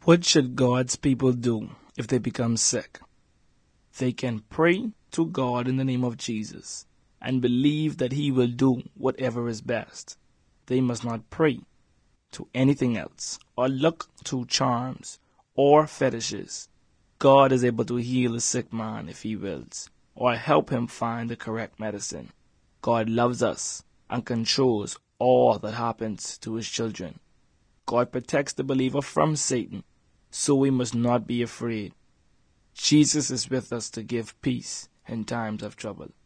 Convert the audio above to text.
What should God's people do if they become sick? They can pray to God in the name of Jesus and believe that He will do whatever is best. They must not pray to anything else or look to charms or fetishes. God is able to heal a sick man if He wills, or help him find the correct medicine. God loves us and controls all that happens to His children. God protects the believer from Satan, so we must not be afraid. Jesus is with us to give peace in times of trouble.